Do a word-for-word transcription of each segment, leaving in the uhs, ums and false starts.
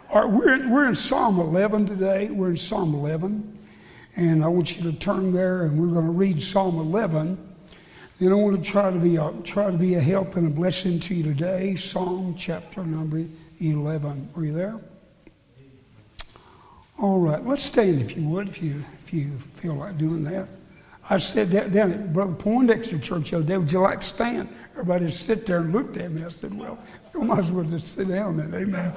All right, we're in, we're in Psalm eleven today. We're in Psalm eleven. And I want you to turn there, and we're going to read Psalm eleven. And I want to try to be a, try to be a help and a blessing to you today. Psalm chapter number eleven. Are you there? All right, let's stand if you would, if you if you feel like doing that. I said that down at Brother Poindexter Church the other day. Would you like to stand? Everybody just sit there and looked at me. I said, well, you might as well just sit down then. Amen.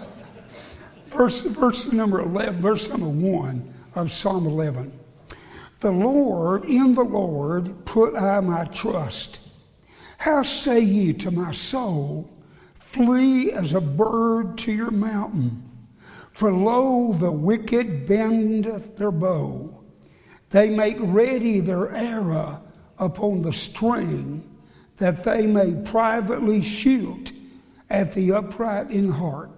Verse, verse number eleven, verse number one of Psalm eleven. The Lord, in the Lord, put I my trust. How say ye to my soul, flee as a bird to your mountain? For lo, the wicked bendeth their bow. They make ready their arrow upon the string, that they may privately shoot at the upright in heart.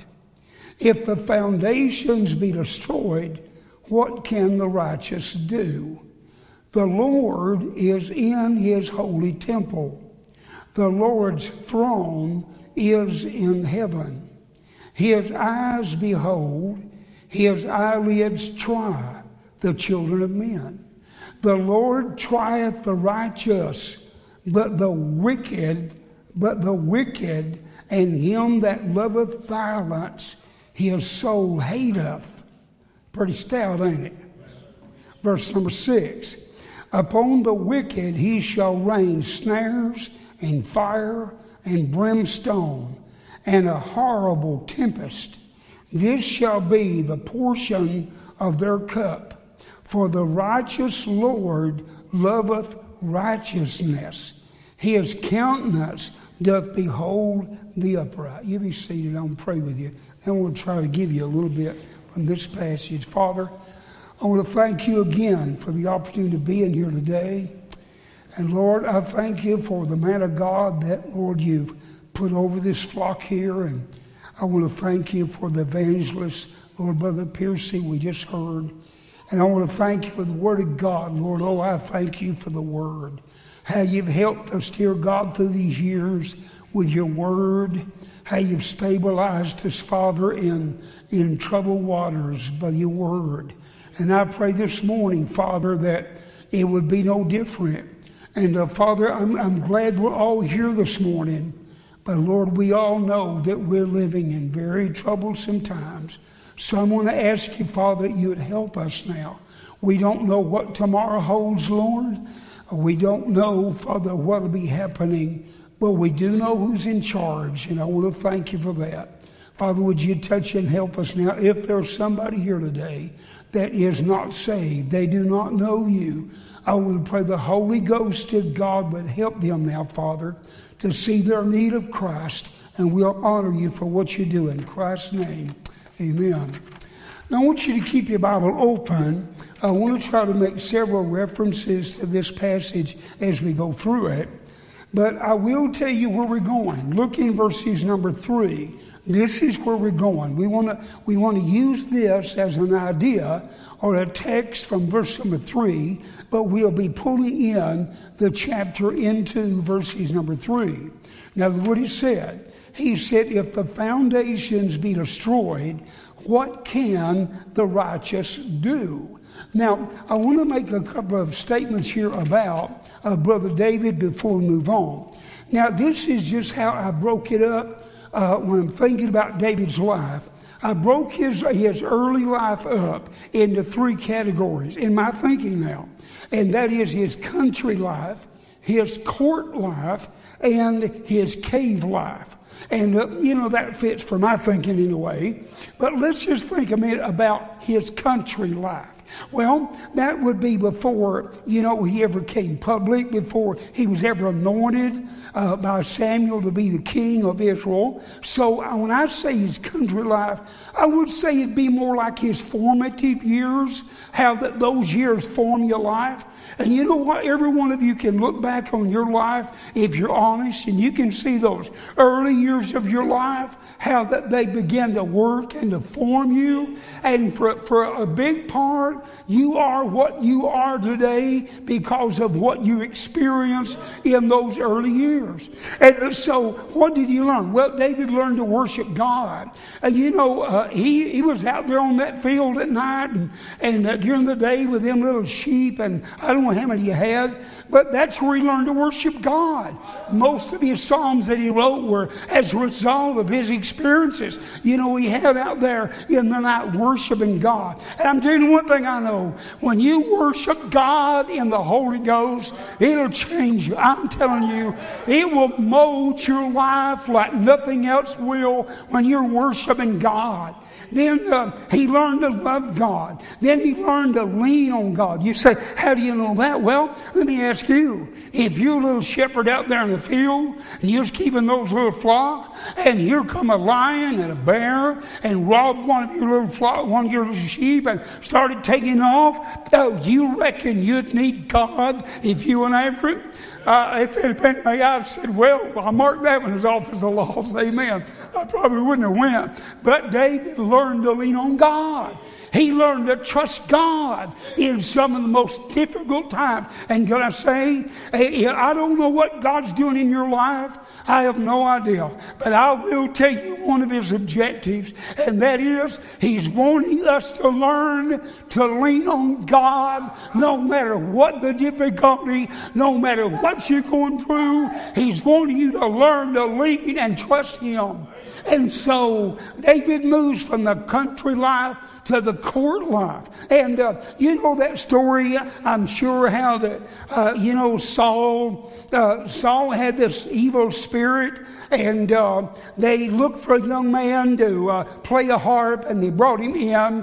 If the foundations be destroyed, what can the righteous do? The Lord is in his holy temple. The Lord's throne is in heaven. His eyes behold, his eyelids try the children of men. The Lord trieth the righteous, but the wicked, but the wicked and him that loveth violence, his soul hateth. Pretty stout, ain't it? Verse number six. Upon the wicked he shall rain snares and fire and brimstone and a horrible tempest. This shall be the portion of their cup. For the righteous Lord loveth righteousness. His countenance doth behold the upright. You be seated. I'll pray with you. And I want to try to give you a little bit from this passage. Father, I want to thank you again for the opportunity to be in here today. And Lord, I thank you for the man of God that, Lord, you've put over this flock here. And I want to thank you for the evangelist, Lord, Brother Piercy, we just heard. And I want to thank you for the word of God, Lord. Oh, I thank you for the word. How you've helped us, dear God, through these years with your word. How you've stabilized us, Father, in, in troubled waters by your word. And I pray this morning, Father, that it would be no different. And uh, Father, I'm, I'm glad we're all here this morning. But Lord, we all know that we're living in very troublesome times. So I'm going to ask you, Father, that you would help us now. We don't know what tomorrow holds, Lord. We don't know, Father, what will be happening. But we do know who's in charge. And I want to thank you for that. Father, would you touch and help us now? If there's somebody here today that is not saved, they do not know you, I want to pray the Holy Ghost of God would help them now, Father, to see their need of Christ. And we'll honor you for what you do in Christ's name. Amen. Now, I want you to keep your Bible open. I want to try to make several references to this passage as we go through it. But I will tell you where we're going. Look in verses number three. This is where we're going. We want to we want to use this as an idea or a text from verse number three, but we'll be pulling in the chapter into verses number three. Now, what he said. He said, if the foundations be destroyed, what can the righteous do? Now, I want to make a couple of statements here about uh, Brother David before we move on. Now, this is just how I broke it up uh, when I'm thinking about David's life. I broke his, his early life up into three categories in my thinking now. And that is his country life, his court life, and his cave life. And, uh, you know, that fits for my thinking in a way. But let's just think a minute about his country life. Well, that would be before, you know, he ever came public, before he was ever anointed uh, by Samuel to be the king of Israel. So uh, when I say his country life, I would say it'd be more like his formative years, how that those years form your life. And you know what? Every one of you can look back on your life if you're honest, and you can see those early years of your life, how that they began to work and to form you. And for, for a big part part, you are what you are today because of what you experienced in those early years. And so what did he learn? Well, David learned to worship God. Uh, you know, uh, he, he was out there on that field at night and, and uh, during the day with them little sheep, and I don't know how many he had, but that's where he learned to worship God. Most of his psalms that he wrote were as a result of his experiences. You know, he had out there in the night worshiping God. And I'm telling you one thing I know. When you worship God in the Holy Ghost, it'll change you. I'm telling you, it will mold your life like nothing else will when you're worshiping God. Then uh, he learned to love God. Then he learned to lean on God. You say, how do you know that? Well, let me ask you. If you're a little shepherd out there in the field and you're just keeping those little flocks, and here come a lion and a bear and robbed one of your little flock, one of your little sheep and started taking off, oh, you reckon you'd need God if you went after it? Uh, if it had been me, I'd said, well, I'll mark that one as off as a loss. Amen. I probably wouldn't have went. But David learned to lean on God. He learned to trust God in some of the most difficult times. And can I say, I don't know what God's doing in your life. I have no idea. But I will tell you one of his objectives, and that is he's wanting us to learn to lean on God no matter what the difficulty, no matter what you're going through. He's wanting you to learn to lean and trust him. And so David moves from the country life to the court life. And uh, you know that story, I'm sure, how that, uh, you know, Saul, uh, Saul had this evil spirit, and uh, they looked for a young man to uh, play a harp, and they brought him in.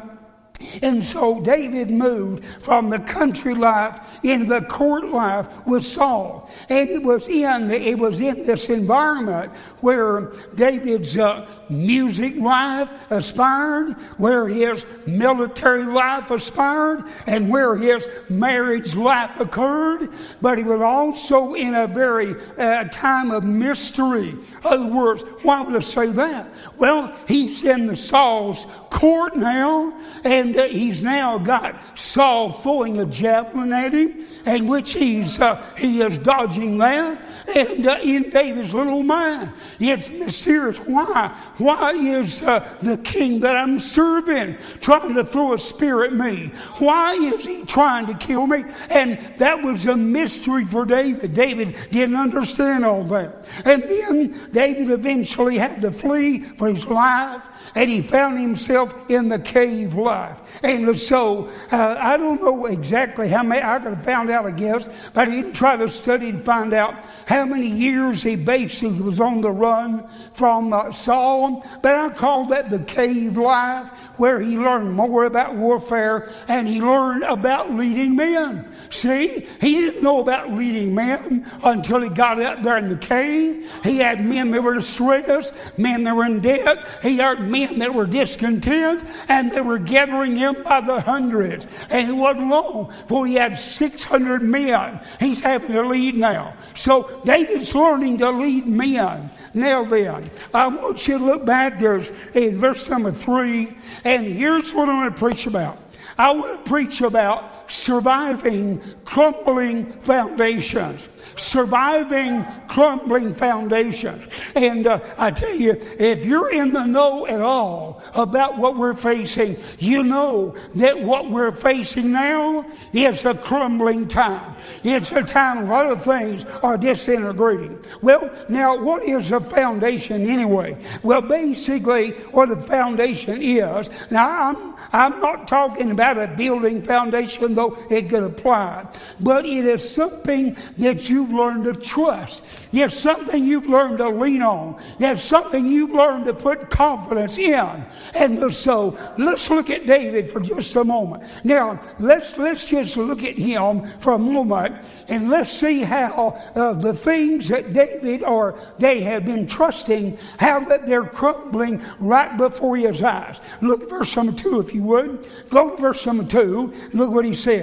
And so David moved from the country life into the court life with Saul. And it was in the, it was in this environment where David's uh, music life aspired, where his military life aspired, and where his marriage life occurred. But he was also in a very uh, time of mystery. In other words, why would I say that? Well, he's in the Saul's court now, and uh, he's now got Saul throwing a javelin at him, in which he's uh, he is dodging that. And uh, in David's little mind, it's mysterious. Why? Why is uh, the king that I'm serving trying to throw a spear at me? Why is he trying to kill me? And that was a mystery for David. David didn't understand all that. And then David eventually had to flee for his life, and he found himself in the cave life. And so, uh, I don't know exactly how many, I could have found out, I guess, but I didn't try to study to find out how many years he basically was on the run from uh, Saul. But I call that the cave life, where he learned more about warfare and he learned about leading men. See, he didn't know about leading men until he got out there in the cave. He had men that were distressed, men that were in debt. He had men that were discontent, and they were gathering him by the hundreds. And it wasn't long before he had six hundred men he's having to lead now. So David's learning to lead men. Now then, I want you to look back. There's in verse number three, and here's what I want to preach about. I want to preach about surviving crumbling foundations. Surviving crumbling foundations. And uh, I tell you, if you're in the know at all about what we're facing, you know that what we're facing now is a crumbling time. It's a time a lot of things are disintegrating. Well, now what is a foundation anyway? Well, basically what a foundation is, now I'm I'm not talking about a building foundation, though it could apply, but it is something that you've learned to trust. It's something you've learned to lean on. It's something you've learned to put confidence in. And so let's look at David for just a moment. Now, let's let's just look at him for a moment, and let's see how uh, the things that David or they have been trusting, how that they're crumbling right before his eyes. Look at verse number two, if you would. Go to verse number two and look what he said.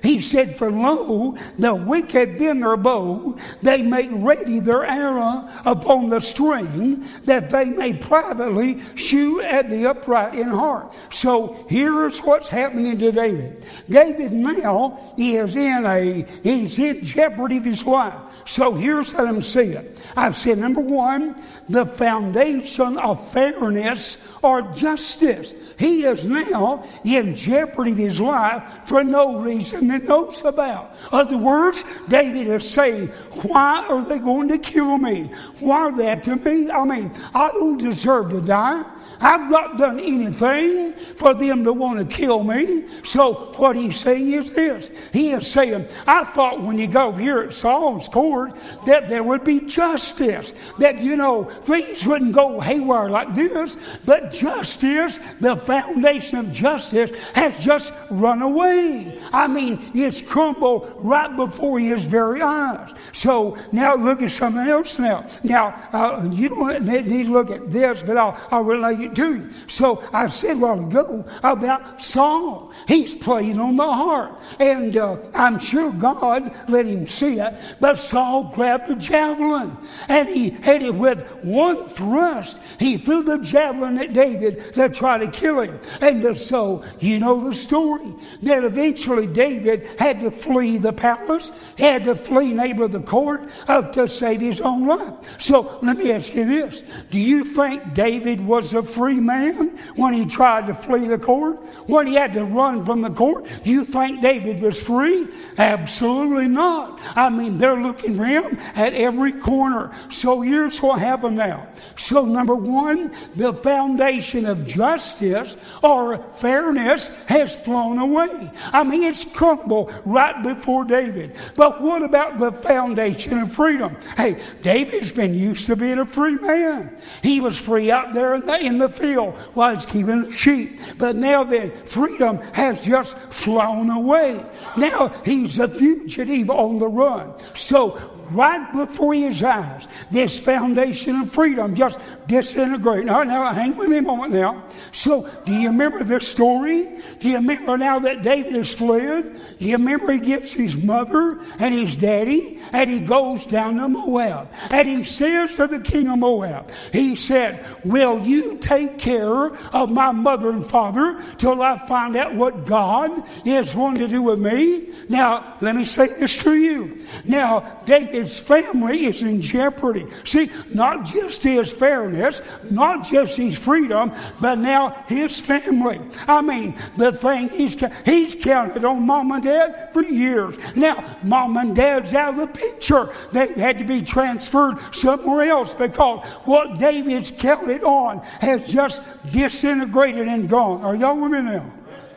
He said, for lo, the wicked bend their bow, they make ready their arrow upon the string, that they may privately shoot at the upright in heart. So here's what's happening to David. David now is in a, he's in jeopardy of his life. So here's how I'm seeing it. I've said, number one, the foundation of fairness or justice. He is now in jeopardy of his life for no reason he knows about. In other words, David is saying, why are they going to kill me? Why are they after me? I mean, I don't deserve to die. I've not done anything for them to want to kill me. So what he's saying is this. He is saying, I thought when you go here at Saul's court that there would be justice. That, you know, things wouldn't go haywire like this. But justice, the foundation of justice, has just run away. I mean, it's crumbled right before his very eyes. So now look at something else now. Now, uh, you don't need to look at this, but I'll, I'll relate it to you. So I said a while ago about Saul. He's playing on the harp. And uh, I'm sure God let him see it. But Saul grabbed a javelin. And he had it with one thrust. He threw the javelin at David to try to kill him. And uh, so you know the story. That eventually David had to flee the palace. He had to flee neighbor of the court uh, to save his own life. So let me ask you this. Do you think David was a free man when he tried to flee the court? When he had to run from the court? You think David was free? Absolutely not. I mean, they're looking for him at every corner. So here's what happened now. So number one, the foundation of justice or fairness has flown away. I mean, it's crumbled right before David. But what about the foundation of freedom? Hey, David's been used to being a free man. He was free out there in the, in the field while he's keeping the sheep. But now then, freedom has just flown away. Now he's a fugitive on the run. So right before his eyes, this foundation of freedom just disintegrated. Now, now, hang with me a moment now. So, do you remember this story? Do you remember now that David has fled? Do you remember he gets his mother and his daddy, and he goes down to Moab. And he says to the king of Moab, he said, will you take care of my mother and father till I find out what God is going to do with me? Now, let me say this to you. Now, David his family is in jeopardy. See, not just his fairness, not just his freedom, but now his family. I mean, the thing he's he's counted on mom and dad for years. Now, mom and dad's out of the picture. They had to be transferred somewhere else because what David's counted on has just disintegrated and gone. Are y'all with me now?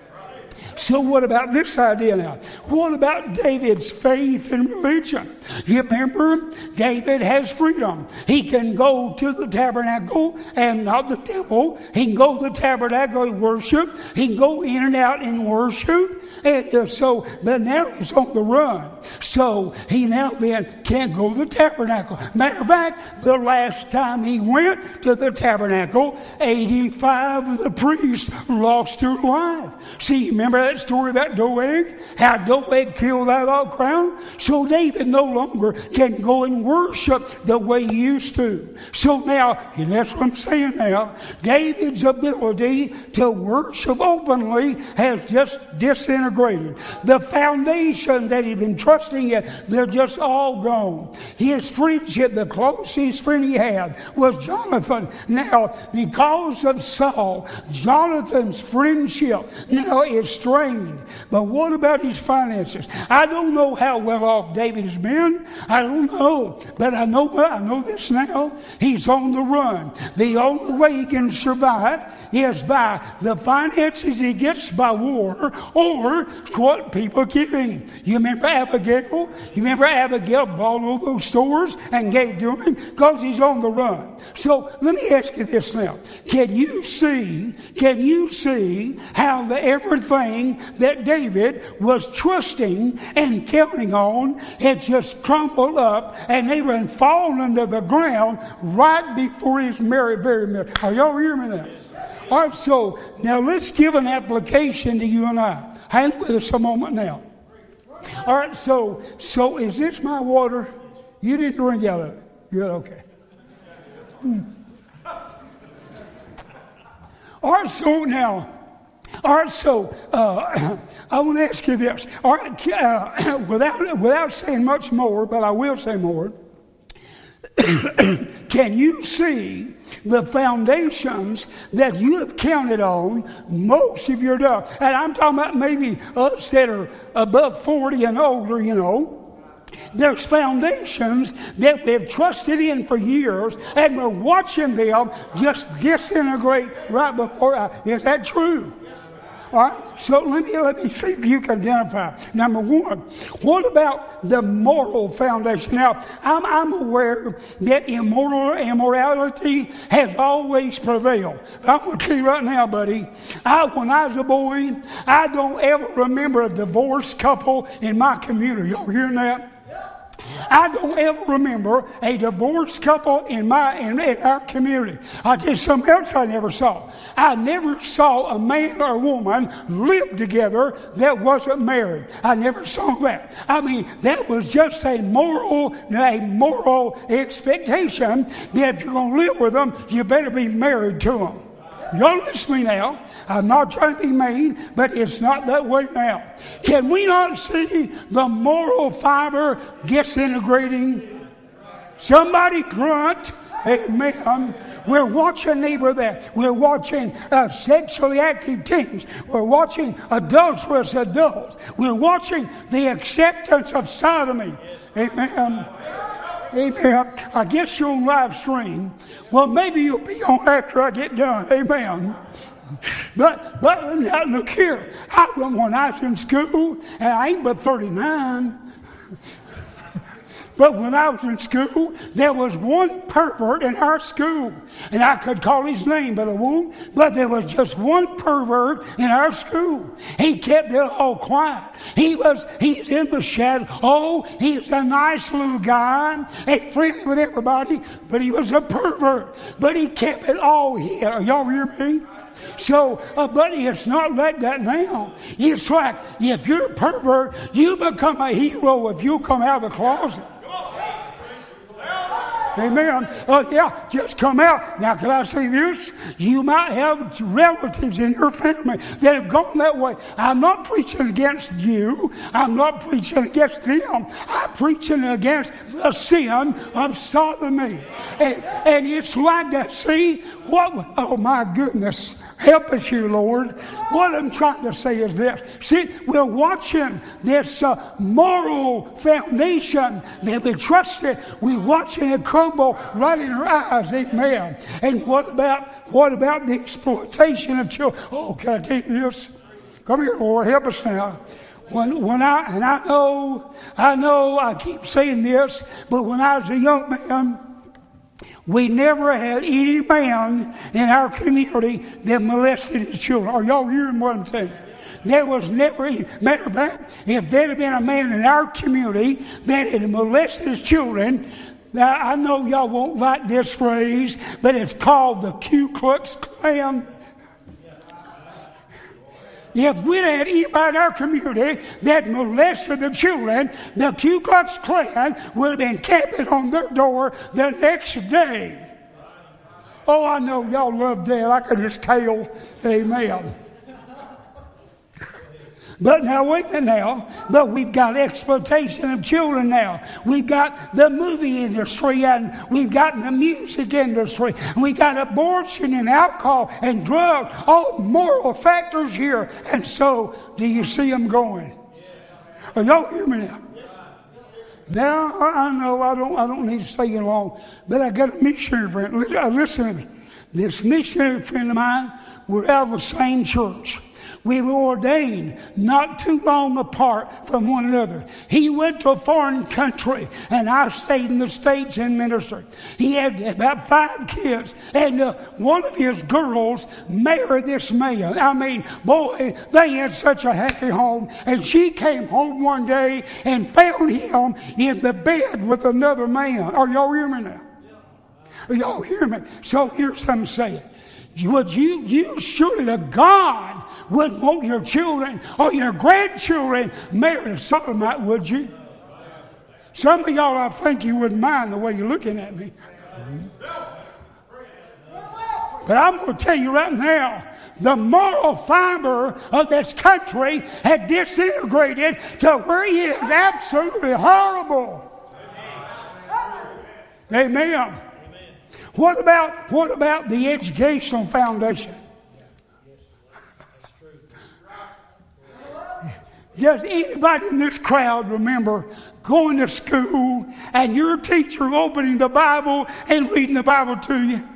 So what about this idea now? What about David's faith and religion? You remember, David has freedom. He can go to the tabernacle and not the temple. He can go to the tabernacle and worship. He can go in and out and worship. And uh, so, but now he's on the run. So he now then can't go to the tabernacle. Matter of fact, the last time he went to the tabernacle, eighty-five of the priests lost their life. See, remember that story about Doeg? How Doeg killed that old crown? So David no longer can go and worship the way he used to. So now, and that's what I'm saying now, David's ability to worship openly has just disintegrated. The foundation that he'd been trusting in, they're just all gone. His friendship, the closest friend he had was Jonathan. Now, because of Saul, Jonathan's friendship now is strained. But what about his finances? I don't know how well off David has been. I don't know. But I know, I know this now. He's on the run. The only way he can survive is by the finances he gets by war or what people give him. You remember Abigail? You remember Abigail bought all those stores and gave to him because he's on the run. So let me ask you this now. Can you see, can you see how the everything that David was trusting and counting on had just crumbled up and even fallen to the ground right before his very, very marriage? Are y'all hearing me now? All right, so now let's give an application to you and I. Hang with us a moment now. All right, so so is this my water? You didn't drink out of it. Good, okay. Mm. All right, so now, all right, so uh, I want to ask you this. All right, uh, without without saying much more, but I will say more. Can you see the foundations that you have counted on most of your life? And I'm talking about maybe us that are above forty and older, you know. There's foundations that we've trusted in for years, and we're watching them just disintegrate right before us. Is that true? All right, so let me let me see if you can identify. Number one, what about the moral foundation? Now, I'm, I'm aware that immoral, immorality has always prevailed. I'm going to tell you right now, buddy, I, when I was a boy, I don't ever remember a divorced couple in my community. Y'all hearing that? I don't ever remember a divorced couple in my in, in our community. I'll tell you something else I never saw. I never saw a man or a woman live together that wasn't married. I never saw that. I mean, that was just a moral, a moral expectation that if you're going to live with them, you better be married to them. Y'all listen to me now. I'm not trying to be mean, but it's not that way now. Can we not see the moral fiber disintegrating? Somebody grunt. Amen. We're watching neighbor there. We're watching uh, sexually active teens. We're watching adulterous adults. We're watching the acceptance of sodomy. Amen. Amen. I guess you're on live stream. Well, maybe you'll be on after I get done. Amen. But but now look here. I, when I was in school, and I ain't but thirty-nine. But when I was in school, there was one pervert in our school. And I could call his name, but I won't. But there was just one pervert in our school. He kept it all quiet. He was, he's in the shadow. Oh, he's a nice little guy. He friendly with everybody, but he was a pervert. But he kept it all here. Y'all hear me? So, uh, but it's not like that now. It's like, if you're a pervert, you become a hero if you come out of the closet. Amen. Oh, yeah, just come out. Now, can I say this? You might have relatives in your family that have gone that way. I'm not preaching against you. I'm not preaching against them. I'm preaching against the sin of sodomy. And, and it's like that. See? What? Oh, my goodness. Help us here, Lord. What I'm trying to say is this. See, we're watching this uh, moral foundation that we trusted. We're watching it crumble right in our eyes. Amen. And what about what about the exploitation of children? Oh, can I tell you this? Come here, Lord. Help us now. When when I and I know I know I keep saying this, but when I was a young man, we never had any man in our community that molested his children. Are y'all hearing what I'm saying? There was never, matter of fact, if there had been a man in our community that had molested his children, now I know y'all won't like this phrase, but it's called the Ku Klux Klan. If we'd had anybody in our community that molested the children, the Ku Klux Klan would have been camping on their door the next day. Oh, I know y'all love that. I could just tell. Amen. But now, wait a minute now. But we've got exploitation of children now. We've got the movie industry, and we've got the music industry. We got abortion and alcohol and drugs, all moral factors here. And so, do you see them going? Are y'all hear me now? Now, I know I don't I don't need to stay long, but I got a missionary friend. Listen to me. This missionary friend of mine, we're out of the same church. We were ordained not too long apart from one another. He went to a foreign country, and I stayed in the States in ministry. He had about five kids, and uh, one of his girls married this man. I mean, boy, they had such a happy home. And she came home one day and found him in the bed with another man. Are y'all hear me now? Are y'all hear me? So here's what I'm saying. Would you, you surely to God wouldn't want your children or your grandchildren married a sodomite, would you? Some of y'all, I think you wouldn't mind the way you're looking at me. But I'm going to tell you right now, the moral fiber of this country had disintegrated to where it is absolutely horrible. Amen. Amen. What about, what about the educational foundation? Does anybody in this crowd remember going to school and your teacher opening the Bible and reading the Bible to you?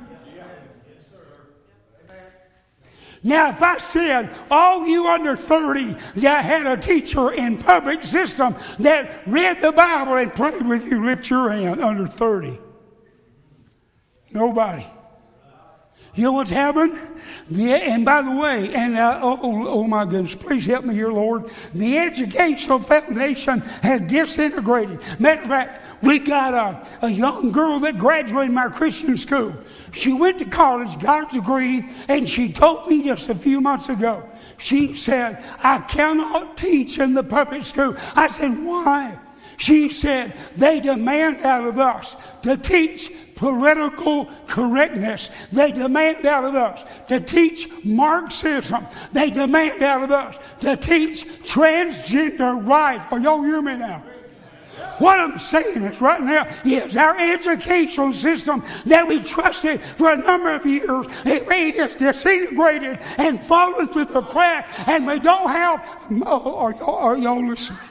Now, if I said all you under thirty that had a teacher in public system that read the Bible and prayed with you, lift your hand. Under thirty. Nobody. You know what's happened? Yeah, and by the way, and uh, oh, oh, oh my goodness, please help me here, Lord. The educational foundation has disintegrated. Matter of fact, we got a, a young girl that graduated my Christian school. She went to college, got a degree, and she told me just a few months ago, she said, I cannot teach in the public school. I said, why? She said, they demand out of us to teach political correctness. They demand out of us to teach Marxism. They demand out of us to teach transgender rights. Are y'all hear me now? What I'm saying is right now is our educational system that we trusted for a number of years, it has disintegrated and fallen through the crack, and we don't have, oh, are, y'all, are y'all listening?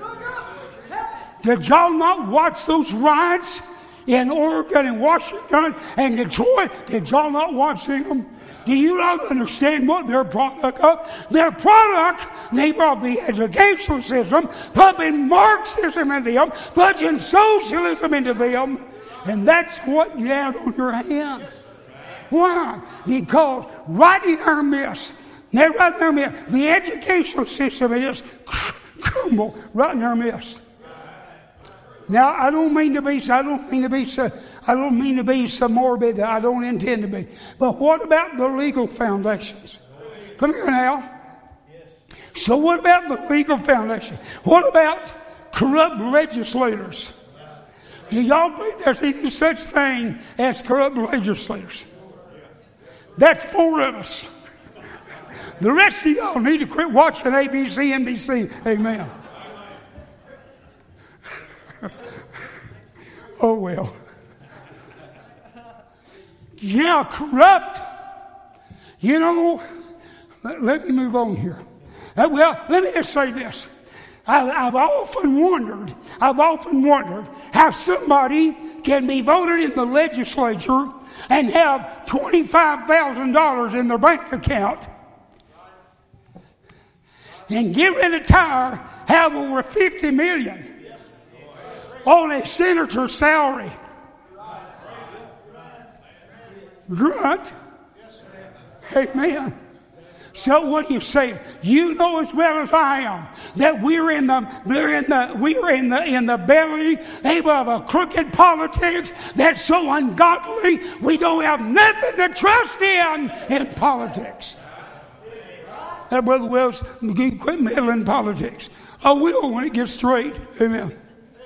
Did y'all not watch those riots in Oregon and Washington and Detroit? Did y'all not watch them? Do you not understand what they're product of? They're product, neighbor, of the educational system, pumping Marxism into them, punching socialism into them, and that's what you have on your hands. Why? Because right in our midst, they're right in our midst, the educational system is crumble right in our midst. Now, I don't mean to be, I don't mean to be, so, I don't mean to be so morbid. I don't intend to be. But what about the legal foundations? Come here now. So what about the legal foundation? What about corrupt legislators? Do y'all believe there's any such thing as corrupt legislators? That's four of us. The rest of y'all need to quit watching A B C, N B C. Amen. Oh, well. Yeah, corrupt. You know, let, let me move on here. Uh, well, let me just say this. I, I've often wondered, I've often wondered how somebody can be voted in the legislature and have twenty-five thousand dollars in their bank account and get ready to retire, have over fifty million dollars on a senator's salary. Grunt. Amen. So what do you say? You know as well as I am that we're in the we're in the we're in the in the belly of a crooked politics that's so ungodly we don't have nothing to trust in in politics. That Brother Wells, quit meddling in politics. I will when it gets straight. Amen.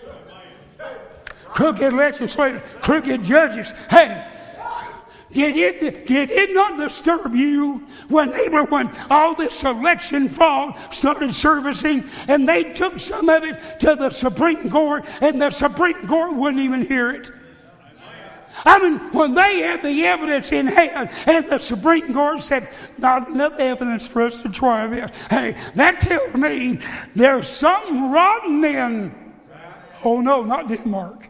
Crooked legislators, crooked judges. Hey, did it, did it not disturb you when they were, when all this election fraud started surfacing and they took some of it to the Supreme Court and the Supreme Court wouldn't even hear it? I mean, when they had the evidence in hand and the Supreme Court said, not enough evidence for us to try this. Hey, that tells me there's something rotten in, oh no, not Denmark.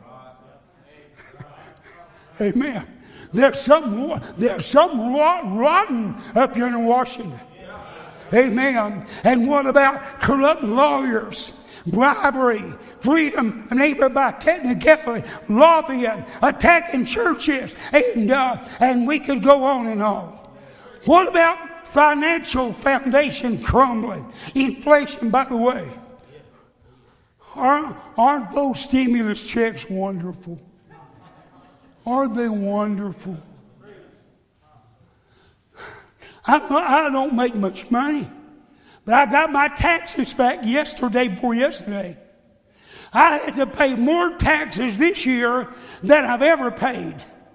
Amen. There's something, there's something rotten up here in Washington. Amen. And what about corrupt lawyers? Bribery, freedom, enabled by technicality, lobbying, attacking churches, and uh, and we could go on and on. What about financial foundation crumbling? Inflation, by the way. Aren't, aren't those stimulus checks wonderful? Aren't they wonderful? I, I don't make much money, but I got my taxes back yesterday before yesterday. I had to pay more taxes this year than I've ever paid.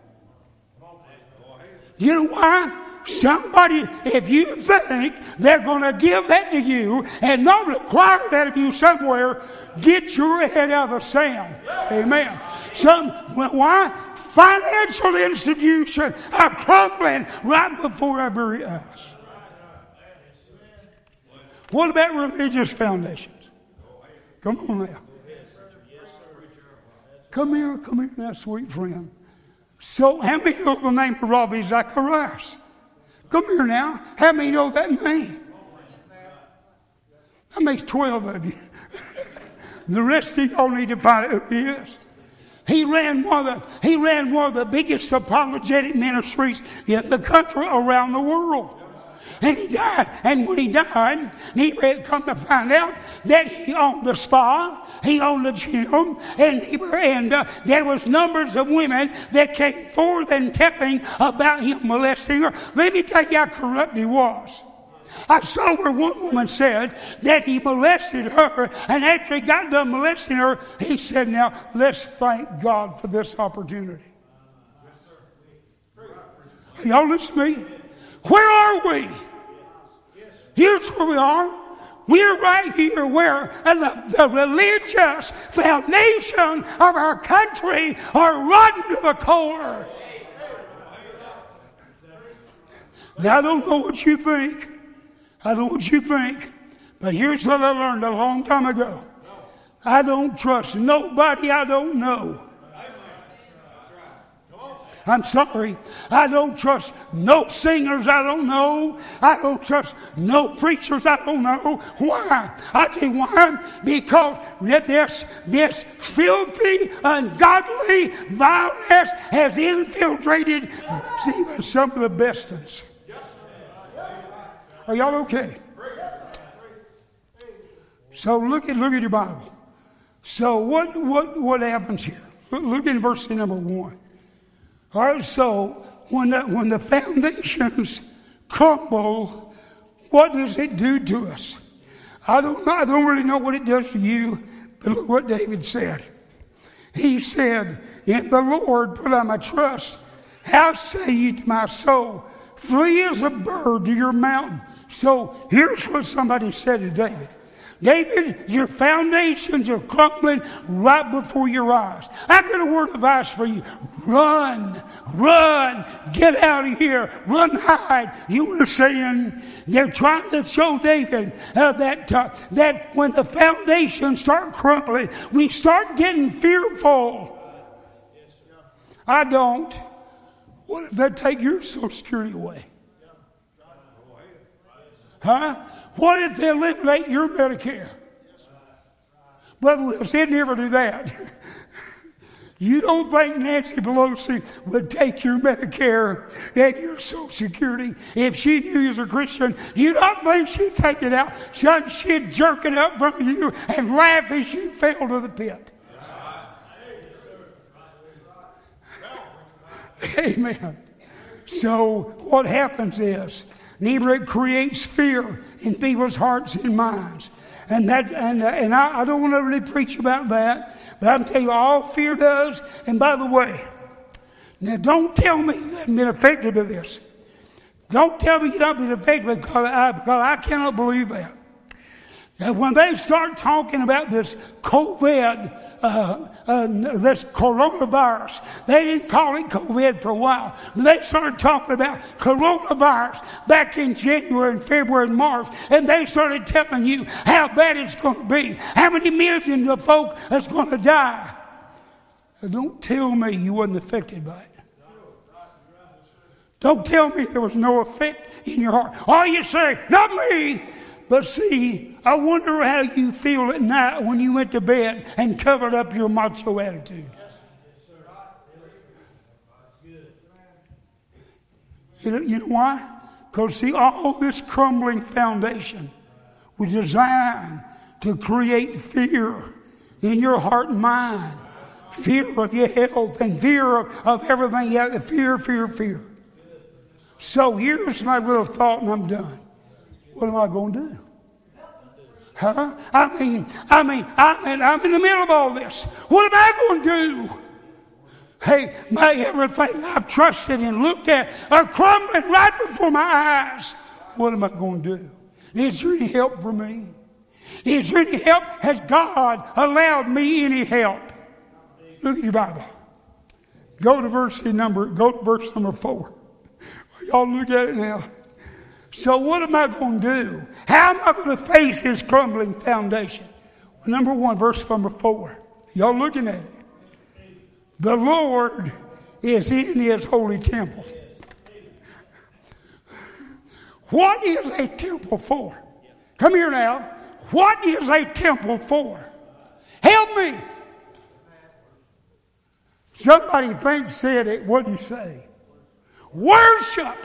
You know why? Somebody, if you think they're going to give that to you and not require that of you somewhere, get your head out of the sand. Amen. Some, well, why? Financial institutions are crumbling right before our very eyes. What about religious foundations? Come on now. Come here, come here now, sweet friend. So, how many know the name of Ravi Zacharias? Come here now. How many know that name? That makes twelve of you. The rest of y'all need to find out who he is. He ran one of the, he ran one of the biggest apologetic ministries in the country around the world. And he died. And when he died, he had come to find out that he owned the spa, he owned the gym, and, he, and uh, there was numbers of women that came forth and telling about him molesting her. Let me tell you how corrupt he was. I saw where one woman said that he molested her, and after he got done molesting her, he said, now, let's thank God for this opportunity. Y'all listen to me? Where are we? Here's where we are. We're right here where the, the religious foundation of our country are rotten to the core. Now, I don't know what you think. I don't know what you think. But here's what I learned a long time ago. I don't trust nobody I don't know. I'm sorry. I don't trust no singers I don't know. I don't trust no preachers I don't know. Why? I tell you why. Because this, this filthy, ungodly vileness has infiltrated even some of the best ones. Are y'all okay? So look at look at your Bible. So what what what happens here? Look at verse number one. All right, so when the, when the foundations crumble, what does it do to us? I don't know, I don't really know what it does to you, but look what David said. He said, in the Lord put I my trust. How say ye to my soul, flee as a bird to your mountain. So here's what somebody said to David. David, your foundations are crumbling right before your eyes. I got a word of advice for you. Run, run, get out of here, run, hide. You understand? They're trying to show David uh, that uh, that when the foundations start crumbling, we start getting fearful. I don't. What if they take your Social Security away? Huh? What if they eliminate your Medicare? Brother Willis, they'd never do that. You don't think Nancy Pelosi would take your Medicare and your Social Security if she knew you was a Christian? You don't think she'd take it out? She'd jerk it up from you and laugh as you fell to the pit. Amen. So what happens is, neither it creates fear in people's hearts and minds. And that, and, uh, and I, I don't want to really preach about that, but I'm telling you all fear does. And by the way, now don't tell me you haven't been affected by this. Don't tell me you've not been affected because I, because I cannot believe that. Now when they start talking about this COVID, uh, uh, this coronavirus, they didn't call it COVID for a while. But they started talking about coronavirus back in January and February and March, and they started telling you how bad it's going to be, how many millions of folk is going to die. Now, don't tell me you wasn't affected by it. Don't tell me there was no effect in your heart. Oh, you say, not me. But see, I wonder how you feel at night when you went to bed and covered up your macho attitude. You know, you know why? Because see, all this crumbling foundation was designed to create fear in your heart and mind. Fear of your health and fear of, of everything. Yeah, fear, fear, fear. So here's my little thought, and I'm done. What am I going to do? Huh? I mean, I mean, I mean, I'm in the middle of all this. What am I going to do? Hey, my everything I've trusted and looked at are crumbling right before my eyes. What am I going to do? Is there any help for me? Is there any help? Has God allowed me any help? Look at your Bible. Go to verse number, go to verse number four. Y'all look at it now. So what am I going to do? How am I going to face this crumbling foundation? Well, number one, verse number four. Y'all looking at it. The Lord is in his holy temple. What is a temple for? Come here now. What is a temple for? Help me. Somebody thinks said it. What did he say? Worship.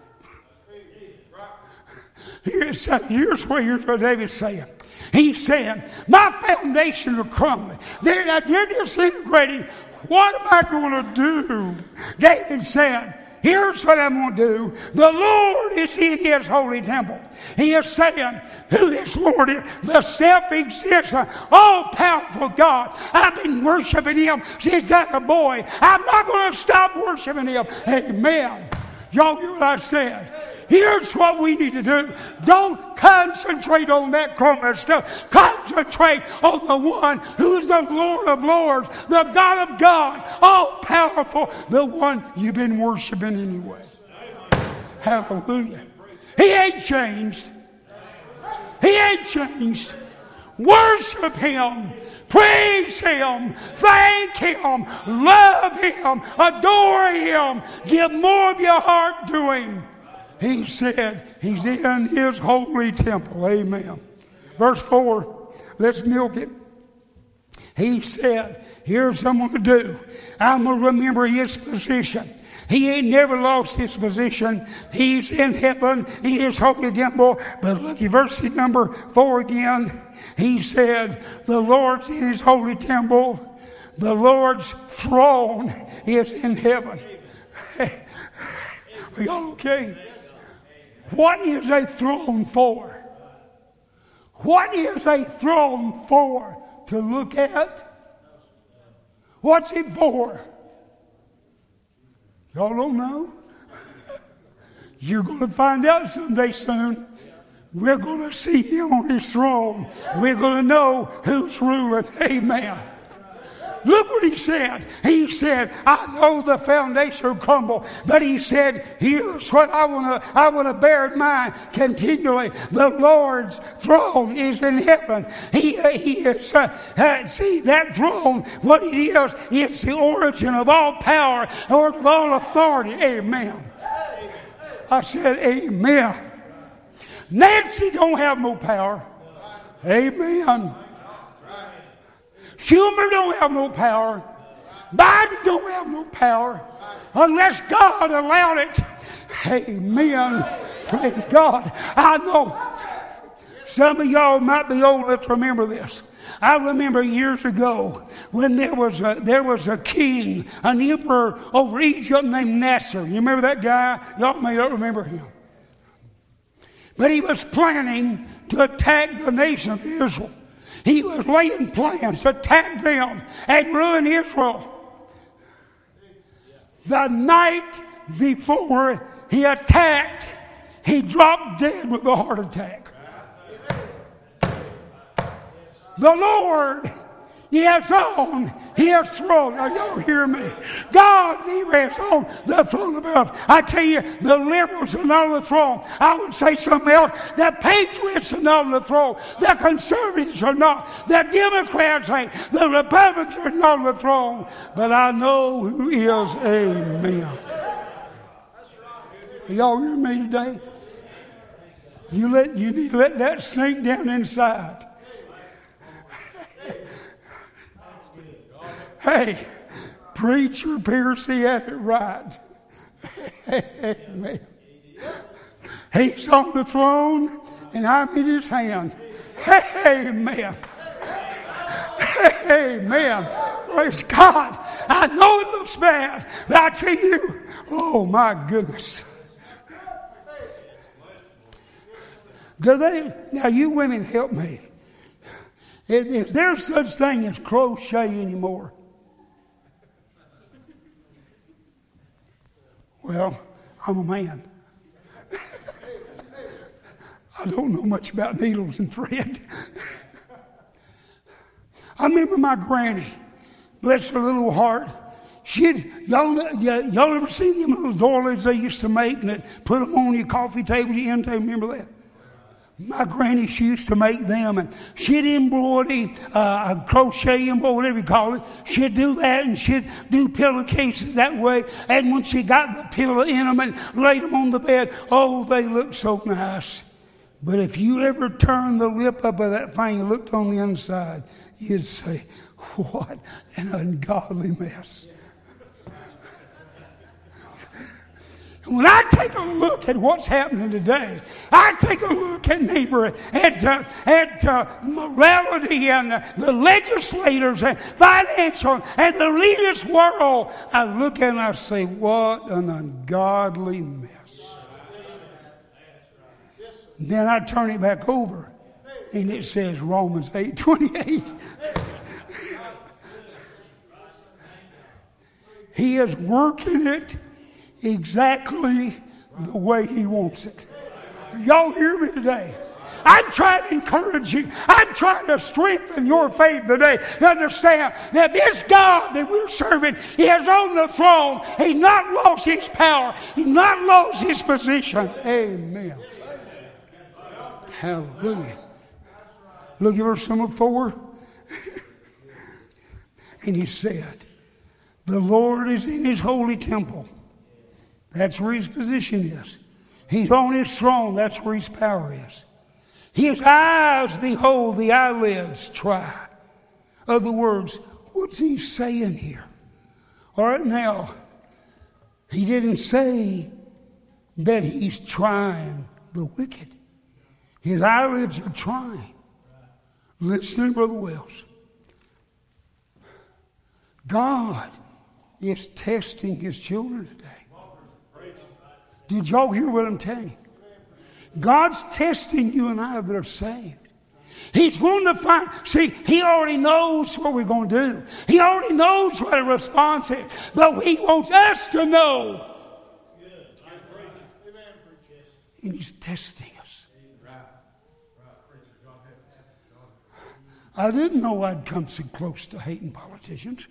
Here's, here's what, here's what David's saying. He's saying, my foundation is crumbling. They're, they're disintegrating. What am I going to do? David said, here's what I'm going to do. The Lord is in his holy temple. He is saying who this Lord is, the self-existent, all-powerful God. I've been worshiping him since I was a boy. I'm not going to stop worshiping him. Amen. Y'all hear what I said? Here's what we need to do. Don't concentrate on that crumbling stuff. Concentrate on the one who is the Lord of Lords, the God of God, all-powerful, the one you've been worshiping anyway. Hallelujah. He ain't changed. He ain't changed. Worship him. Praise him. Thank him. Love him. Adore him. Give more of your heart to him. He said he's in his holy temple. Amen. Verse four. Let's milk it. He said, here's what I'm going to do. I'm going to remember his position. He ain't never lost his position. He's in heaven, in his holy temple. But look at verse number four again. He said, the Lord's in his holy temple. The Lord's throne is in heaven. Are y'all okay? What is a throne for? What is a throne for? To look at? What's it for? Y'all don't know? You're going to find out someday soon. We're going to see him on his throne. We're going to know who's ruling. Amen. Look what he said. He said, I know the foundation will crumble, but he said, here's what I want to I want to bear in mind continually. The Lord's throne is in heaven. He, he is, uh, uh, see, that throne, what it is, it's the origin of all power, or of all authority. Amen. I said, amen. Nancy don't have no power. Amen. Schumer don't have no power. Biden don't have no power unless God allowed it. Amen. Praise God. I know some of y'all might be old enough to remember this. I remember years ago when there was a, there was a king, an emperor over Egypt named Nasser. You remember that guy? Y'all may not remember him. But he was planning to attack the nation of Israel. He was laying plans to attack them and ruin Israel. The night before he attacked, he dropped dead with a heart attack. The Lord is on his throne. Now, y'all hear me? God, he rests on the throne above. I tell you, the liberals are not on the throne. I would say something else. The patriots are not on the throne. The conservatives are not. The Democrats ain't. The Republicans are not on the throne. But I know who is. Amen. Y'all hear me today? You let you need to let that sink down inside. Hey, preacher Piercy had it right. Amen. He's on the throne and I'm in his hand. Amen. Amen. Praise God. I know it looks bad, but I tell you, oh my goodness. Do they? Now, you women, help me. Is, is there such thing as crochet anymore? Well, I'm a man. I don't know much about needles and thread. I remember my granny, bless her little heart. She'd, y'all, y'all ever seen them little doilies they used to make and put them on your coffee table, your end table? Remember that? My granny, she used to make them, and she'd embroider, uh, a crochet embroider, whatever you call it. She'd do that, and she'd do pillowcases that way. And when she got the pillow in them and laid them on the bed, oh, they looked so nice. But if you ever turned the lip up of that thing and looked on the inside, you'd say, what an ungodly mess. When I take a look at what's happening today, I take a look at neighbor, at, uh, at uh, morality and uh, the legislators and financial and the leaders world, I look and I say, what an ungodly mess. Then I turn it back over and it says Romans eight twenty-eight. He is working it exactly the way He wants it. Y'all hear me today? I'm trying to encourage you. I'm trying to strengthen your faith today to understand that this God that we're serving is on the throne. He's not lost His power. He's not lost His position. Amen. Hallelujah. Look at verse number four. And He said, the Lord is in His holy temple. That's where His position is. He's on His throne. That's where His power is. His eyes behold, the eyelids try. Other words, what's He saying here? All right, now, He didn't say that He's trying the wicked. His eyelids are trying. Listen, Brother Wells. God is testing His children today. Did y'all hear what I'm telling you? God's testing you and I that are saved. He's going to find, see, He already knows what we're going to do. He already knows what a response is. But He wants us to know. And He's testing us. I didn't know I'd come so close to hating politicians.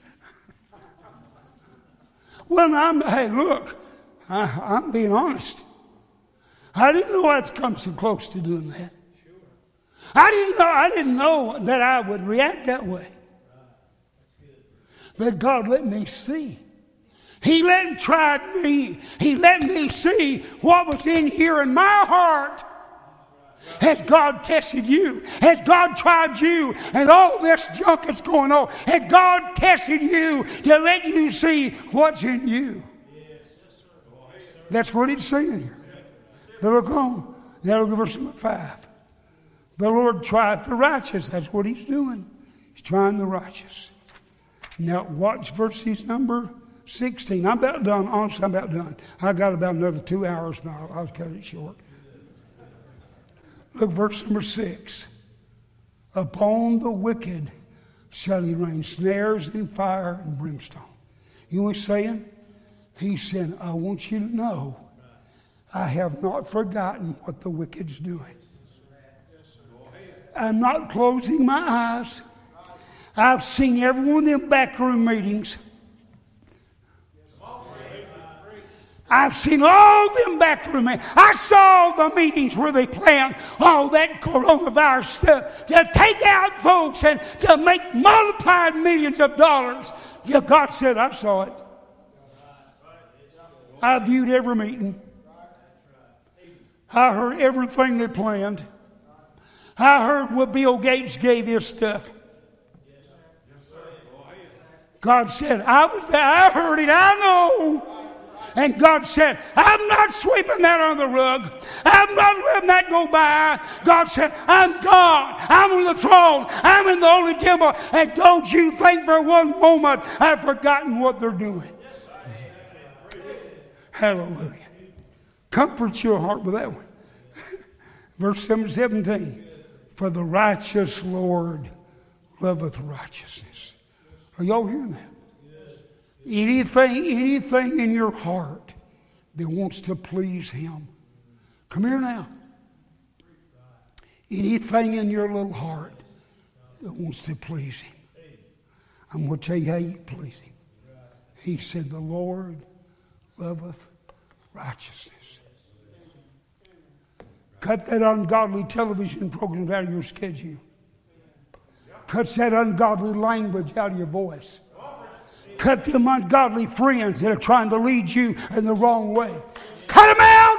Well, I'm, hey, look. I, I'm being honest. I didn't know I'd come so close to doing that. I didn't know. I didn't know that I would react that way. But God let me see. He let tried me. He let me see what was in here in my heart. Has God tested you? Has God tried you? And all this junk that's going on, has God tested you to let you see what's in you? That's what He's saying here. Now look on. Now look at verse number five. The Lord trieth the righteous. That's what He's doing. He's trying the righteous. Now watch verses number sixteen. I'm about done. Honestly, I'm about done. I got about another two hours now. I'll cut it short. Look, verse number six. Upon the wicked shall He rain snares and fire and brimstone. You know what He's saying? He said, I want you to know I have not forgotten what the wicked's doing. I'm not closing my eyes. I've seen every one of them backroom meetings. I've seen all them backroom meetings. I saw the meetings where they planned all that coronavirus stuff to take out folks and to make multiplied millions of dollars. Yeah, God said, I saw it. I viewed every meeting. I heard everything they planned. I heard what Bill Gates gave his stuff. God said, I was there. I heard it. I know. And God said, I'm not sweeping that under the rug. I'm not letting that go by. God said, I'm God. I'm on the throne. I'm in the holy temple. And don't you think for one moment I've forgotten what they're doing. Hallelujah. Comfort your heart with that one. Verse seventeen. For the righteous Lord loveth righteousness. Are y'all hearing that? Anything, anything in your heart that wants to please Him. Come here now. Anything in your little heart that wants to please Him. I'm going to tell you how you please Him. He said, the Lord loveth righteousness. Cut that ungodly television program out of your schedule. Cut that ungodly language out of your voice. Cut them ungodly friends that are trying to lead you in the wrong way. Cut them out!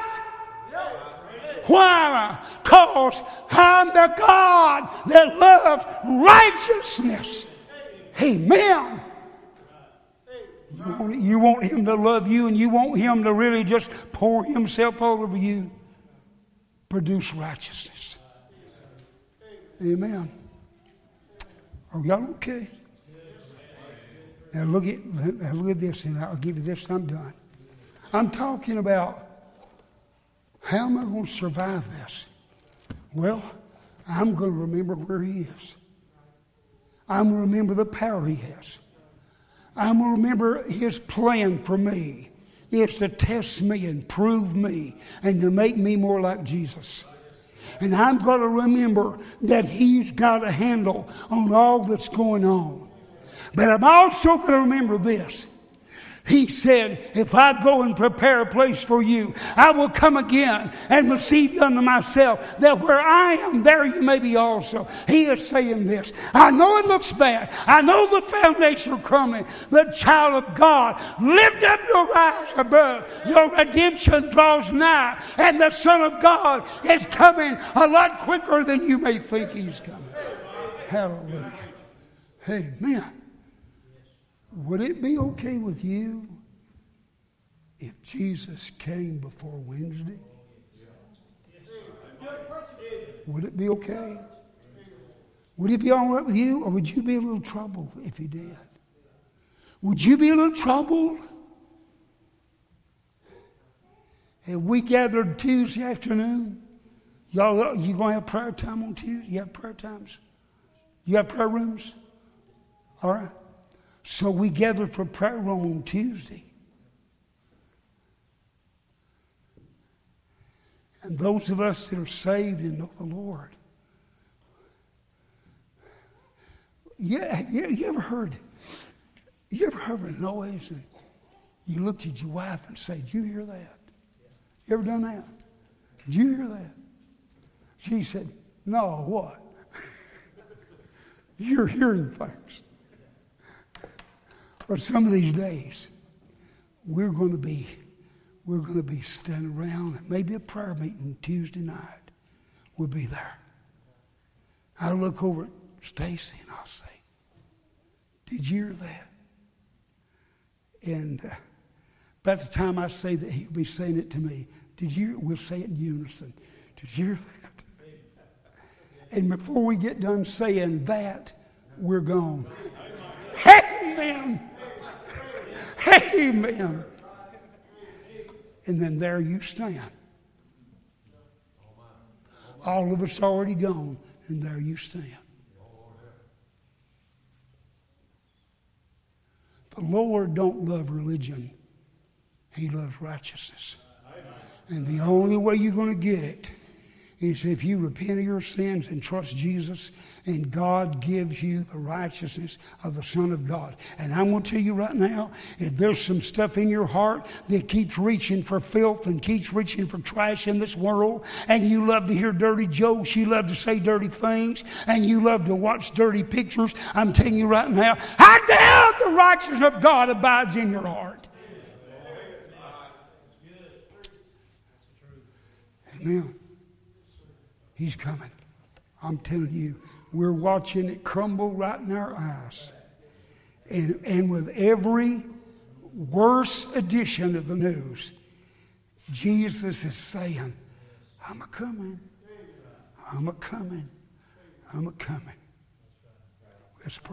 Why? Because I'm the God that loves righteousness. Amen. You want, you want Him to love you, and you want Him to really just pour Himself all over you. Produce righteousness. Amen. Are y'all okay? Now look at, now look at this, and I'll give you this and I'm done. I'm talking about how am I going to survive this? Well, I'm going to remember where He is. I'm going to remember the power He has. I'm going to remember His plan for me. It's to test me and prove me and to make me more like Jesus. And I'm going to remember that He's got a handle on all that's going on. But I'm also going to remember this. He said, if I go and prepare a place for you, I will come again and receive you unto myself, that where I am, there you may be also. He is saying this. I know it looks bad. I know the foundation is crumbling. But child of God, lift up your eyes above. Your redemption draws nigh. And the Son of God is coming a lot quicker than you may think He's coming. Hallelujah. Amen. Would it be okay with you if Jesus came before Wednesday? Would it be okay? Would it be all right with you, or would you be a little troubled if He did? Would you be a little troubled if we gathered Tuesday afternoon? Y'all, you going to have prayer time on Tuesday? You have prayer times? You have prayer rooms? All right. So we gathered for prayer room on Tuesday. And those of us that are saved and know the Lord. Yeah, you, you ever heard, you ever heard a noise and you looked at your wife and said, did you hear that? You ever done that? Did you hear that? She said, no, what? You're hearing things. But some of these days, we're going to be, we're going to be standing around at maybe a prayer meeting Tuesday night. We'll be there. I'll look over at Stacy and I'll say, did you hear that? And uh, by the time I say that, he'll be saying it to me. Did you? We'll say it in unison. Did you hear that? And before we get done saying that, we're gone. Amen. Amen. And then there you stand. All of us already gone, and there you stand. The Lord don't love religion. He loves righteousness. And the only way you're going to get it is if you repent of your sins and trust Jesus, and God gives you the righteousness of the Son of God. And I'm going to tell you right now, if there's some stuff in your heart that keeps reaching for filth and keeps reaching for trash in this world, and you love to hear dirty jokes, you love to say dirty things, and you love to watch dirty pictures, I'm telling you right now, I doubt the righteousness of God abides in your heart. Amen. He's coming. I'm telling you, we're watching it crumble right in our eyes. And, and with every worse edition of the news, Jesus is saying, I'm a-coming. I'm a-coming. I'm a-coming. Let's pray.